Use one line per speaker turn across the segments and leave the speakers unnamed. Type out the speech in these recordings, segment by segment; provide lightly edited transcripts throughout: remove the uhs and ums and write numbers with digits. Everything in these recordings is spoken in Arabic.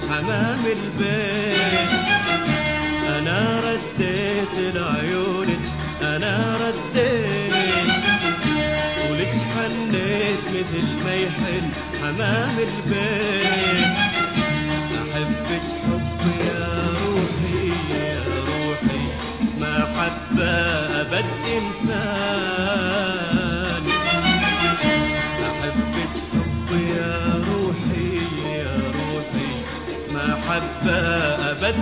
حمام البيت. أنا رديت لعيونك، أنا رديت ولك حنيت مثل ما يحن حمام البيت. أحبك حب يا روحي يا روحي، ما حبة أبد إنسان. أحبك حب يا روحي يا روحي، ما حبة أبد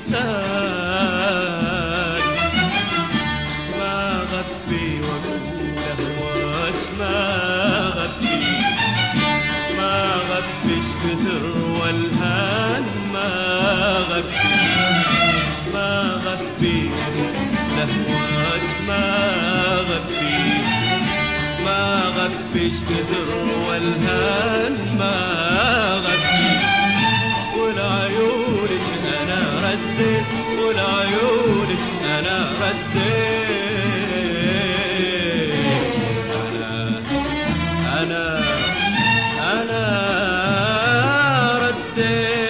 إنسان. ما غبي وأقول أهواك، ما غبي ما غبش كثر والهان، ما غبي ما غبي لهواك، ما غبي ما غبش كثر والهان، ما غبي. ولعيونك أنا رديت، ولعيونك أنا رديت. أنا رديت.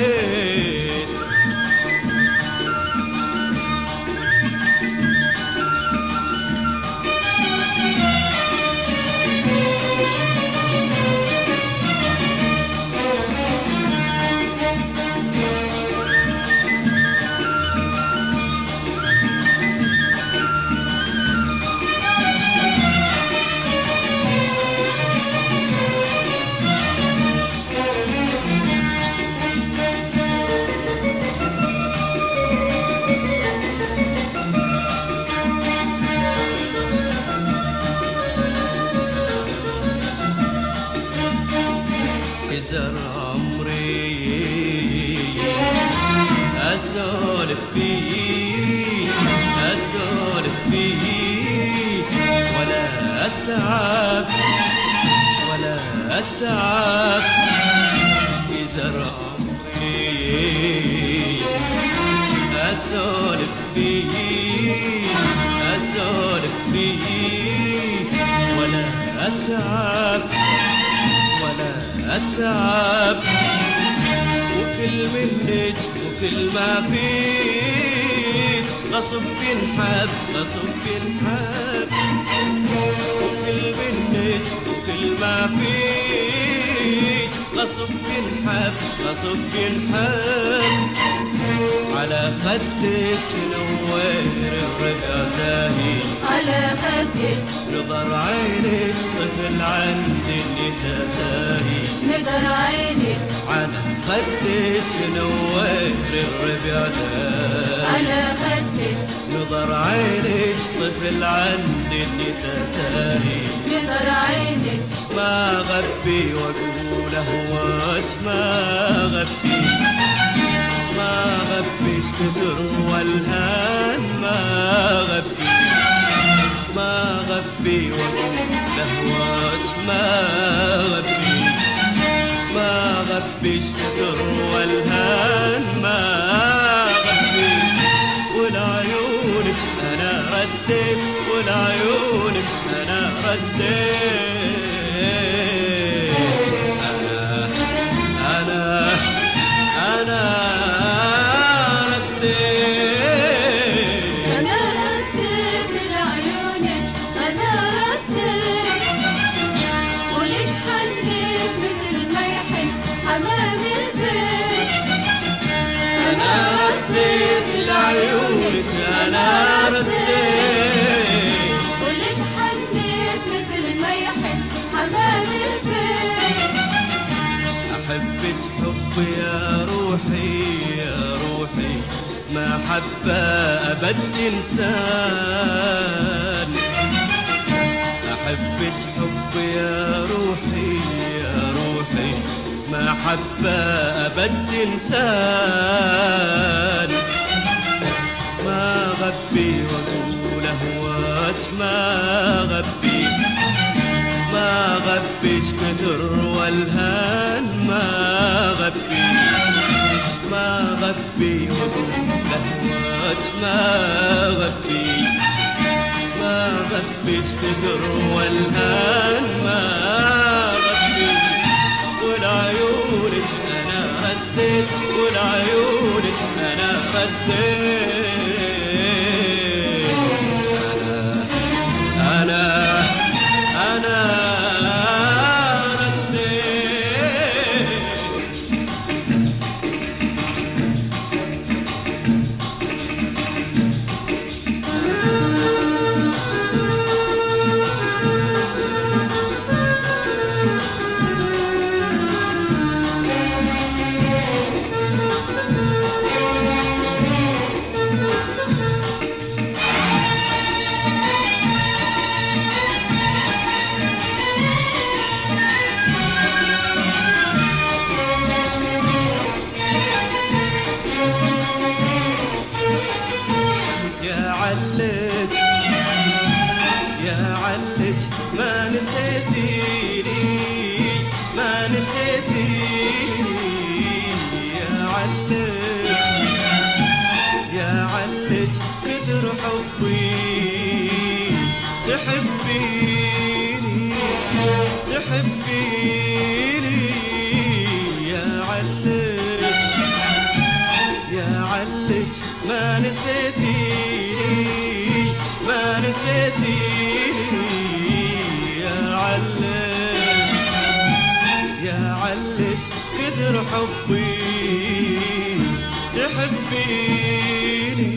زر عمري أسولف فيك، أسولف فيك ولا أتعب ولا أتعب. زر عمري أسولف فيك، أسولف فيك ولا أتعب ولا أتعب. وكل منك وكل ما فيك غصب ينحب، غصب ينحب. وكل منك وكل ما فيك غصب ينحب، غصب ينحب. على خدك نوير الرقا زاهي، على خدك نظر عينك طفل عندي اللي تساهي، نظر عينك على خدك نوير الربيع زاهي، على خدك نظر عينك طفل عندي اللي تساهي، نظر عينك. ما غبي واقول اهواك، ما غبي ما غبش كثر والهان، ما غبي ما غبي واقول اهواك، ما غبي ما غبش كثر والهان، ما غبي. ولعيونك انا رديت، ولعيونك انا رديت. أنا رديت لعيونك، أنا رديت وليش حنيت مثل ما يحن حمام البيت. أنا رديت لعيونك، أنا رديت وليش حنيت مثل ما يحن حمام البيت. أحبك حب يا روحي يا روحي، ما حبة أبد إنسان. أحبك حب يا روحي يا روحي، ما حبة أبد إنسان. ما غبي وأقول أهواك، ما غبي ما غبش كثر والهان، ما غبي ما غبي وأقول أهواك، ما غبي ما غبش كثر والهان، ما غبي. ولعيونك أنا رديت، لعيونك أنا رديت. أنا يا علج ما نسيتيني ما نسيتيني يا علج كثر حبي تحبيني يا علج ما نسيتيني ما نسيتيني يا علج كثر حبي تحبيني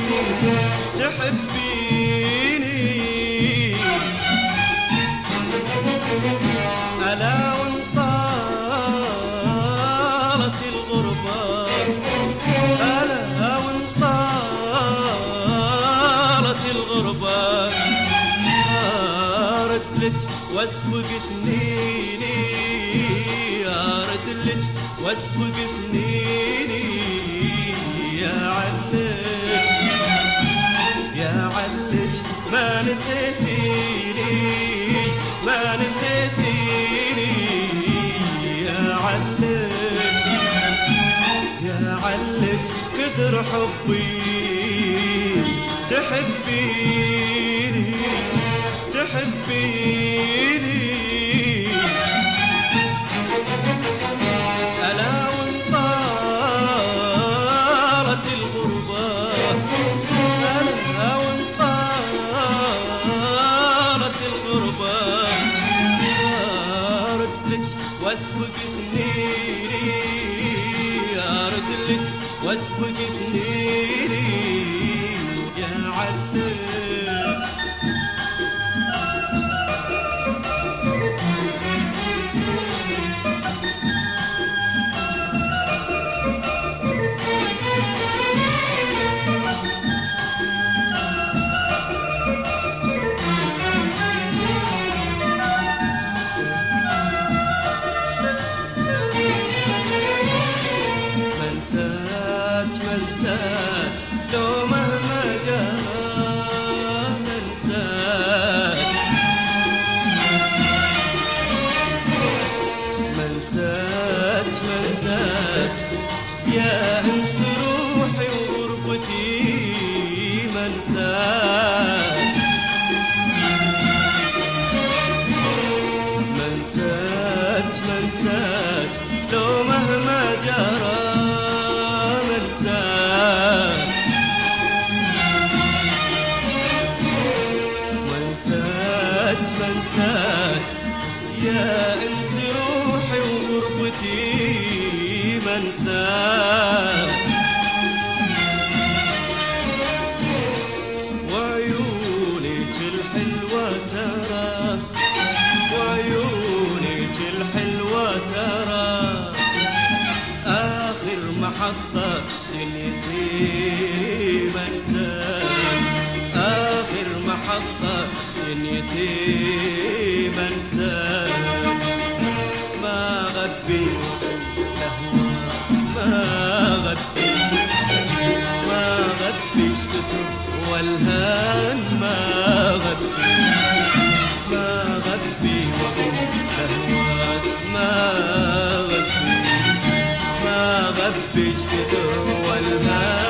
ألا وانطالت الغربة ألا وانطالت الغربة أرد لك واسبق سنيني أرد لك واسبق سنيني يا علج ما نسيتيني ما نسيتيني يا علج كثر حبي تحبيني ألا وانطالت الغربة ألا وانطالت الغربة أرد لك واسبق سنيني أرد لك واسبق سنيني يا علج منساك لو مهما جرى منساك يا انس روحي وغربتي منساك لو مهما جرى منساك يا انس روحي وغربتي منساك وعيونك الحلوة ترى وعيونك الحلوة ترى آخر محطة دنيتي منساك آخر محطة دنيتي منساك ما غبي لهواك ما غبيش كثر والهان ما غبي لهواك ما غبيش كثر والهان